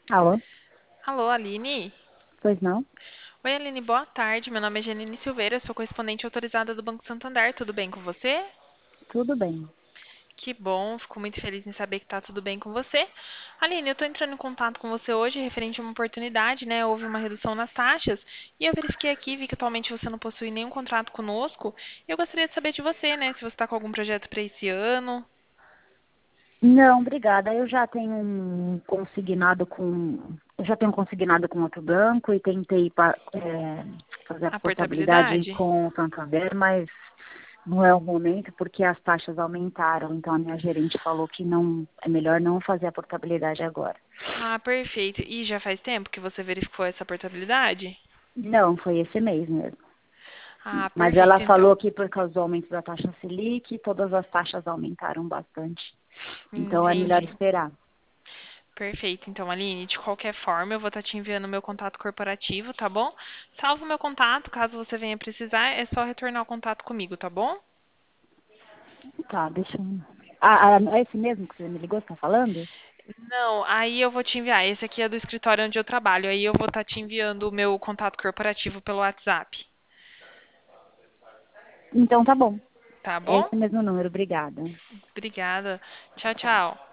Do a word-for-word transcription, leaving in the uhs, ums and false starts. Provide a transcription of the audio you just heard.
Alô? Alô, Aline? Pois não? Oi, Aline, boa tarde. Meu nome é Janine Silveira, sou correspondente autorizada do Banco Santander. Tudo bem com você? Tudo bem. Que bom, fico muito feliz em saber que tá tudo bem com você. Aline, eu tô entrando em contato com você hoje referente a uma oportunidade, né? Houve uma redução nas taxas e eu verifiquei aqui, vi que atualmente você não possui nenhum contrato conosco. E eu gostaria de saber de você, né? Se você está com algum projeto para esse ano. Não, obrigada. Eu já tenho um consignado com. Eu já tenho um consignado com outro banco e tentei pa- é, fazer a A portabilidade portabilidade? com o Santander, mas não é o momento porque as taxas aumentaram. Então a minha gerente falou que não é melhor não fazer a portabilidade agora. Ah, perfeito. E já faz tempo que você verificou essa portabilidade? Não, foi esse mês mesmo. Ah, Mas ela perfeito, então. falou que por causa do aumento da taxa Selic, todas as taxas aumentaram bastante. Então é melhor Entendi. esperar. Perfeito. Então, Aline, de qualquer forma, eu vou estar te enviando meu contato corporativo, tá bom? Salva o meu contato, caso você venha precisar, é só retornar o contato comigo, tá bom? Tá, deixa eu. Ah, ah, é esse mesmo que você me ligou, você tá falando? Não, aí eu vou te enviar. Esse aqui é do escritório onde eu trabalho. Aí eu vou estar te enviando o meu contato corporativo pelo WhatsApp, Então tá bom. tá É bom? esse mesmo número, obrigada. Obrigada. Tchau, Tchau. tchau.